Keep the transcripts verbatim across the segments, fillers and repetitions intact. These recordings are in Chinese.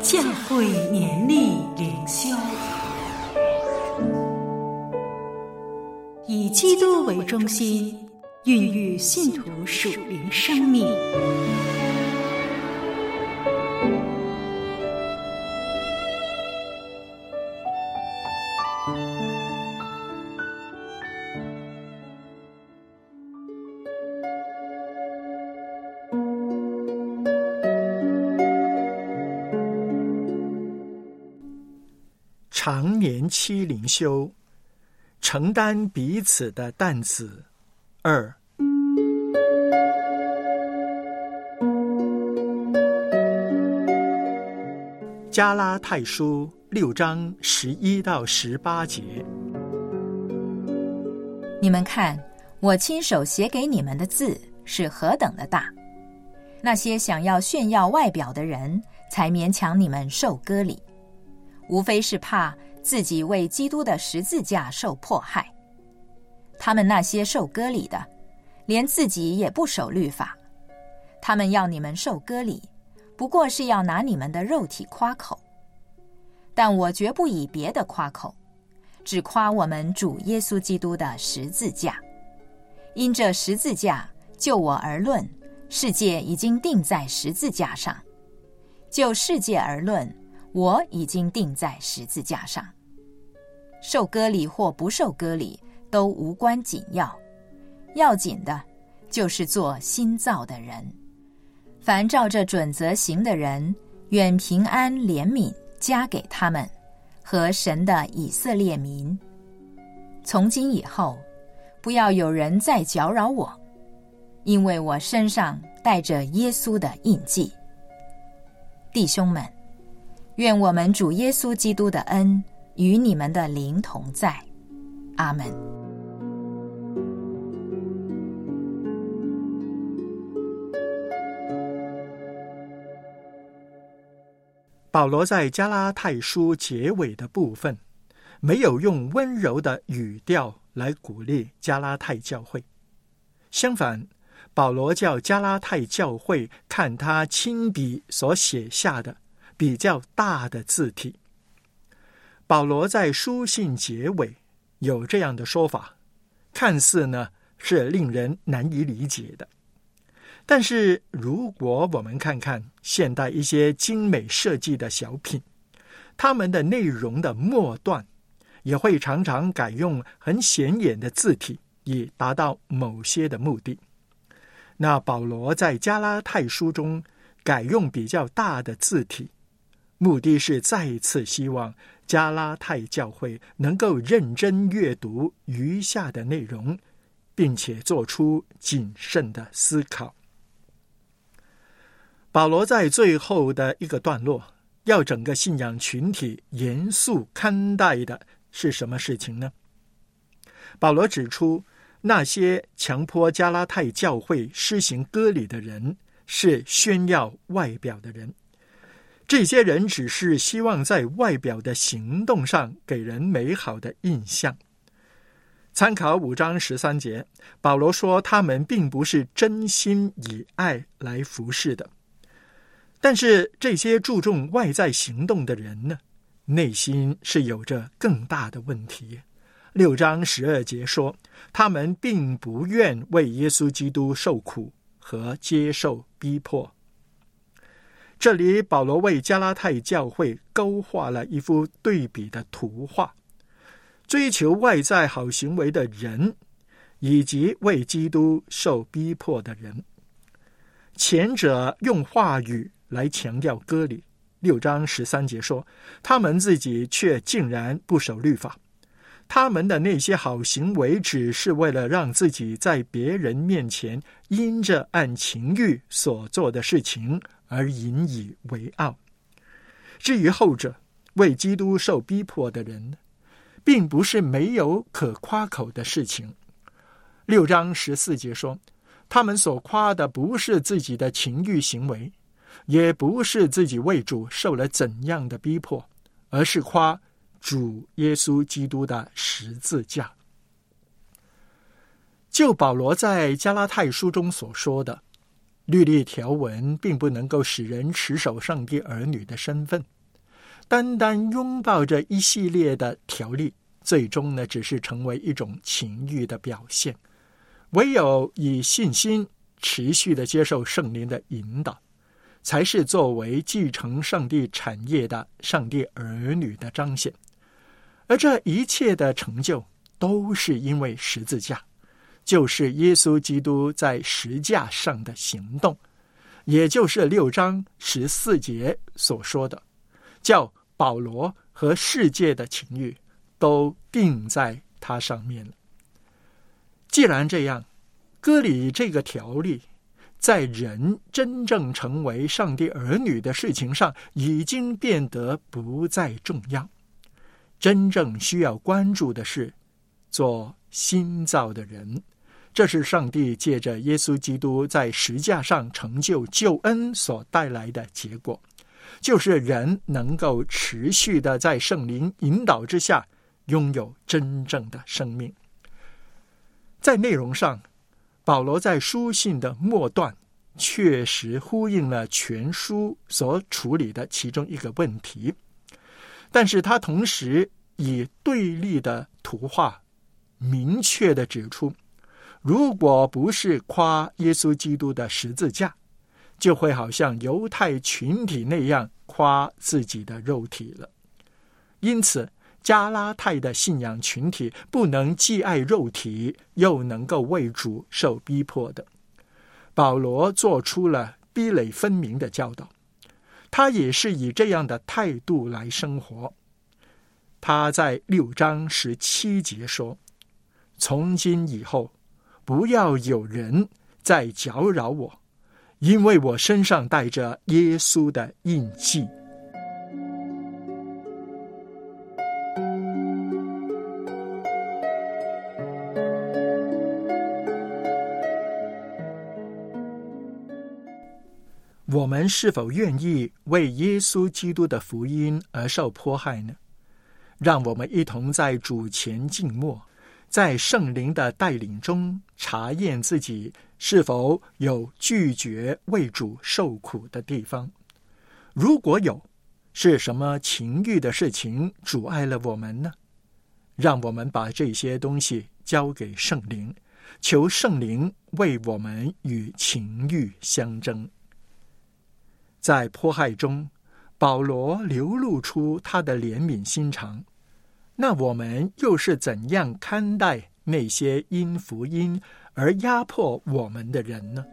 教会年历灵修，以基督为中心，孕育信徒属灵生命。 常年期灵修，承担彼此的担子。二，加拉太书六章十一到十八节。 你们看，我亲手写给你们的字是何等的大！那些想要炫耀外表的人，才勉强你们受割礼，无非是怕自己为基督的十字架受迫害。他们那些受割礼的，连自己也不守律法。他们要你们受割礼，不过是要拿你们的肉体夸口。但我绝不以别的夸口，只夸我们主耶稣基督的十字架。因这十字架，就我而论，世界已经定在十字架上；就世界而论，我已经定在十字架上。受割礼或不受割礼都无关紧要，要紧的就是做新造的人。凡照这准则行的人，愿平安怜悯加给他们和神的以色列民。从今以后，不要有人再搅扰我，因为我身上带着耶稣的印记。弟兄们，愿我们主耶稣基督的恩与你们的灵同在。阿们。 保罗在加拉太书结尾的部分，没有用温柔的语调来鼓励加拉太教会，相反，保罗叫加拉太教会看他亲笔所写下的比较大的字体。保罗在书信结尾有这样的说法，看似呢是令人难以理解的。但是如果我们看看现代一些精美设计的小品，他们的内容的末段也会常常改用很显眼的字体，以达到某些的目的。那保罗在加拉太书中改用比较大的字体，目的是再一次希望加拉太教会能够认真阅读余下的内容，并且做出谨慎的思考。保罗在最后的一个段落，要整个信仰群体严肃看待的是什么事情呢？保罗指出，那些强迫加拉太教会施行割礼的人，是炫耀外表的人。这些人只是希望在外表的行动上给人美好的印象。参考五章十三节，保罗说他们并不是真心以爱来服侍的。但是这些注重外在行动的人呢，内心是有着更大的问题。六章十二节说，他们并不愿为耶稣基督受苦和接受逼迫。这里保罗为加拉太教会勾画了一幅对比的图画，追求外在好行为的人，以及为基督受逼迫的人。前者用话语来强调割礼，六章十三节说，他们自己却竟然不守律法，他们的那些好行为只是为了让自己在别人面前因着按情欲所做的事情而引以为傲。至于后者，为基督受逼迫的人，并不是没有可夸口的事情。六章十四节说，他们所夸的不是自己的情欲行为，也不是自己为主受了怎样的逼迫，而是夸主耶稣基督的十字架。就保罗在加拉太书中所说的，律例条文并不能够使人持守上帝儿女的身份， 单单拥抱着一系列的条例，最终呢，只是成为一种情欲的表现。唯有以信心持续的接受圣灵的引导，才是作为继承上帝产业的上帝儿女的彰显。而这一切的成就，都是因为十字架，就是耶稣基督在十架上的行动，也就是六章十四节所说的，叫保罗和世界的情欲都定在他上面了。既然这样，割礼这个条例在人真正成为上帝儿女的事情上已经变得不再重要。真正需要关注的是做新造的人，这是上帝借着耶稣基督在十架上成就救恩所带来的结果，就是人能够持续的在圣灵引导之下拥有真正的生命。在内容上，保罗在书信的末段确实呼应了全书所处理的其中一个问题，但是他同时以对立的图画明确地指出，如果不是夸耶稣基督的十字架，就会好像犹太群体那样夸自己的肉体了。因此加拉太的信仰群体不能既爱肉体又能够为主受逼迫的。保罗做出了壁垒分明的教导，他也是以这样的态度来生活。他在六章十七节说，从今以后不要有人再搅扰我，因为我身上带着耶稣的印记。我们是否愿意为耶稣基督的福音而受迫害呢？让我们一同在主前静默，在圣灵的带领中查验自己是否有拒绝为主受苦的地方。如果有，是什么情欲的事情阻碍了我们呢？让我们把这些东西交给圣灵，求圣灵为我们与情欲相争。在迫害中，保罗流露出他的怜悯心肠。那我们又是怎样看待那些因福音而压迫我们的人呢？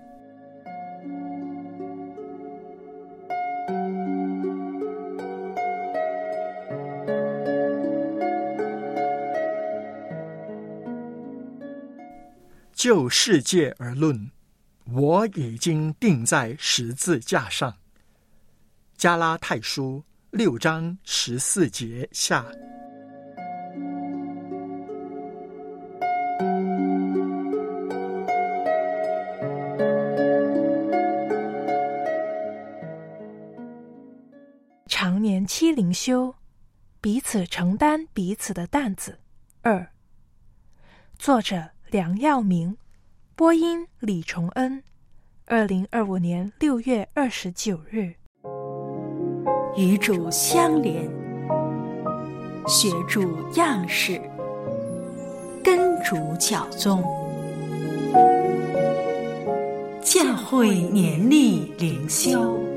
就世界而论，我已经钉在十字架上。加拉太书六章十四节下。 常年期灵修，彼此承担彼此的担子。二，作者梁耀明，播音李崇恩，二零二五年六月二十九日。 与主相连，学主样式，跟主脚踪，教会年历灵修。